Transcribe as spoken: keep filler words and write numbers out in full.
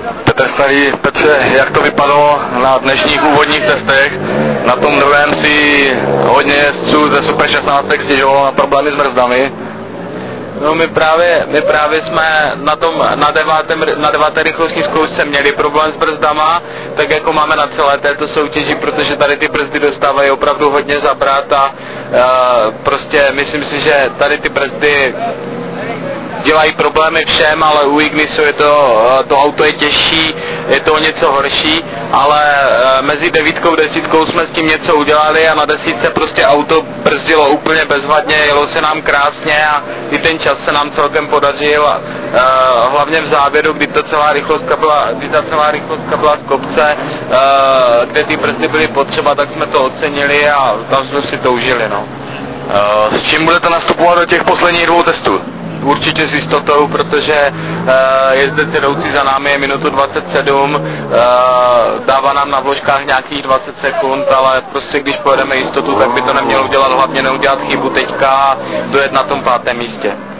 Petr Starý. Petře, jak to vypadalo na dnešních úvodních testech? Na tom druhém si hodně jezdců ze Super šestnáct stěžovalo na problémy s brzdami. No my právě, my právě jsme na tom, na devátém, na deváté rychlostní zkoušce měli problém s brzdama, tak jako máme na celé této soutěži, protože tady ty brzdy dostávají opravdu hodně zabrat a uh, prostě myslím si, že tady ty brzdy dělají problémy všem, ale u Ignisu je to, to auto je těžší, je to o něco horší, ale mezi devítkou a desítkou jsme s tím něco udělali a na desítce prostě auto brzdilo úplně bezvadně, jelo se nám krásně a i ten čas se nám celkem podařil a uh, hlavně v závěru, kdy, to celá rychlostka byla, kdy ta celá rychlostka byla z kopce, uh, kde ty brzdy byly potřeba, tak jsme to ocenili a tam jsme si to užili. No. Uh, s čím budete nastupovat do těch posledních dvou testů? Určitě s jistotou, protože uh, jezdec jedoucí za námi je minutu dvacet sedm, uh, dává nám na vložkách nějakých dvacet sekund, ale prostě když pojedeme jistotu, tak by to nemělo udělat, hlavně neudělat chybu teďka a dojet na tom pátém místě.